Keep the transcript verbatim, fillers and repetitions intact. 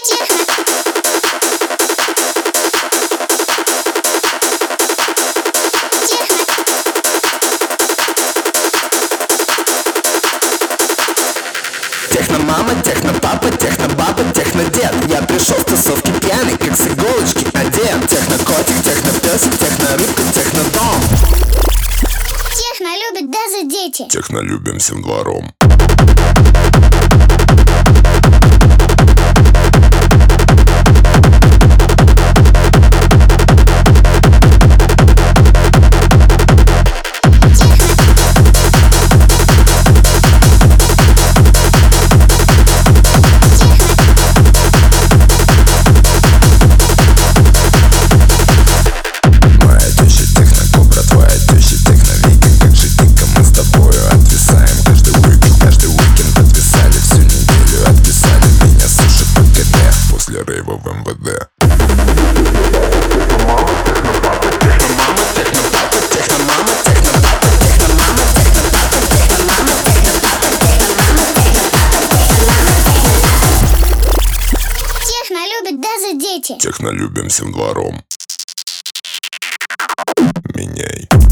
Техно-мама, техно-папа, техно-баба, техно-дед. Я пришел в тусовки пьяный, как с иголочки одет. Техно-котик, техно-песик, техно-рыбка, техно-дом. Техно любят даже дети. Техно любим всем двором. Рейва в эм вэ дэ. Техно любят даже дети. Техно любим всем двором. Меняй.